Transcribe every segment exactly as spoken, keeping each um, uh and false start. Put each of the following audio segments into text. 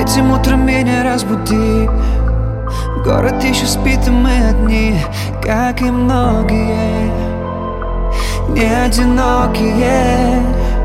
Этим утром меня разбуди. Город еще спит, и мы одни, как и многие, не одинокие.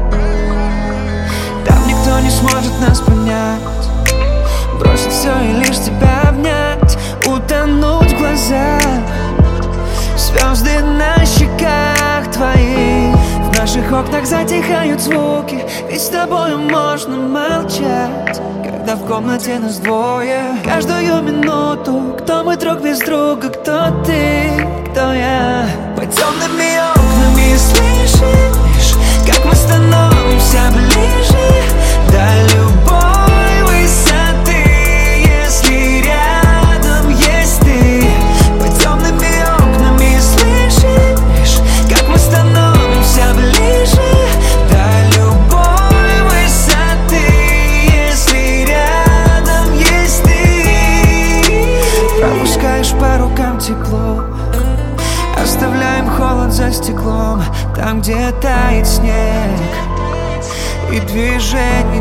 Там никто не сможет нас понять, бросить все и лишь тебя обнять, утонуть в глазах. Звезды на щеках твоих, в наших окнах затихают звуки, ведь с тобою можно молчать, когда в комнате нас двое. Каждую минуту, кто мы друг без друга, кто ты, кто я. Под темными окнами слышишь, как мы становимся ближе до любой высоты, если рядом есть ты. Под темными окнами слышишь, как мы становимся ближе до любой высоты, если рядом есть ты. Пропускаешь по рукам тепло, оставляем холод за стеклом, там, где тает снег и движений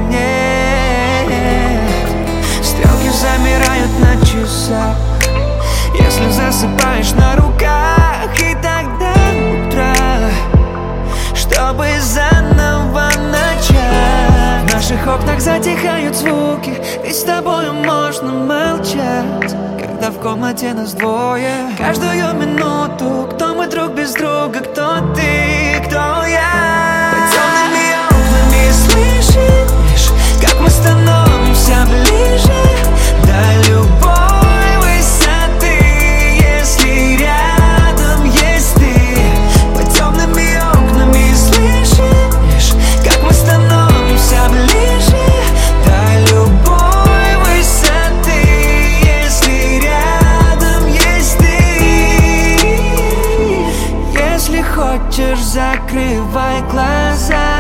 нет. Стрелки замирают на часах, если засыпаешь на руках, и тогда утро, чтобы заново начать. В наших окнах затихают звуки, ведь с тобою можно молчать, когда в комнате нас двое. Каждую минуту, кто мы друг без друга, кто ты, кто я. Под темными окнами слышишь, как мы становимся ближе до любой высоты, если рядом есть ты. Под темными окнами слышишь, как мы становимся ближе до любой высоты, если рядом есть ты. Если хочешь, закрывай глаза,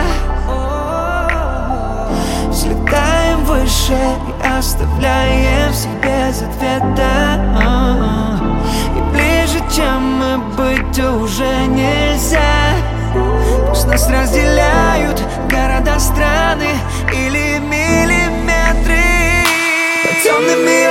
взлетаем выше и оставляем все без ответа. И ближе, чем мы, быть уже нельзя. Пусть нас разделяют города, страны или миллиметры. Под темными